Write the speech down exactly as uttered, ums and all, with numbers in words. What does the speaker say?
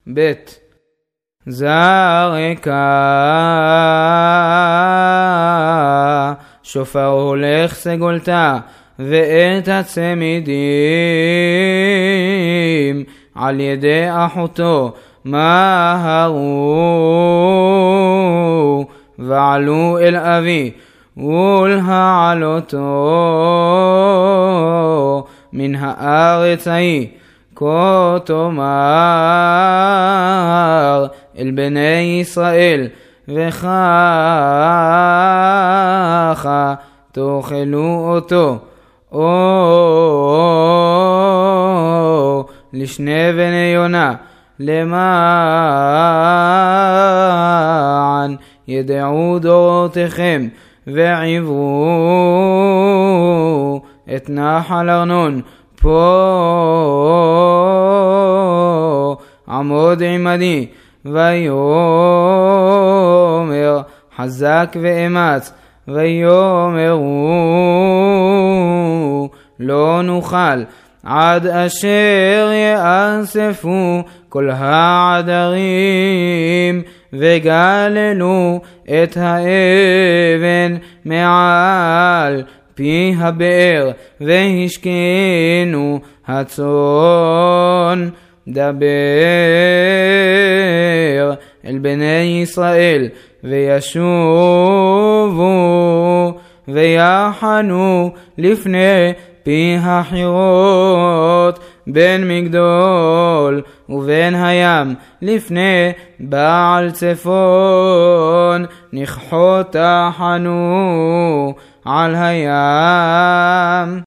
בית זרקה שופר הולך סגולתה ואת הצמידים על ידי אחותו מהרו ועלו אל אבי ולהעלותו מן הארץ ההיא כה תאמר אל בני ישראל וככה תאכלו אותו או לשני בני יונה למען ידעו דורותיכם ועברו את נחל ארנון פה עמוד עמדי ויאמר חזק ואמץ ויאמרו לא נוכל עד אשר יאספו כל העדרים וגללו את האבן מעל פי הבאר והשכנו הצאן. דבר אל בני ישראל וישובו ויחנו לפני פי החירות בין מגדול ובין הים לפני בעל צפון נכחות תחנו על הים.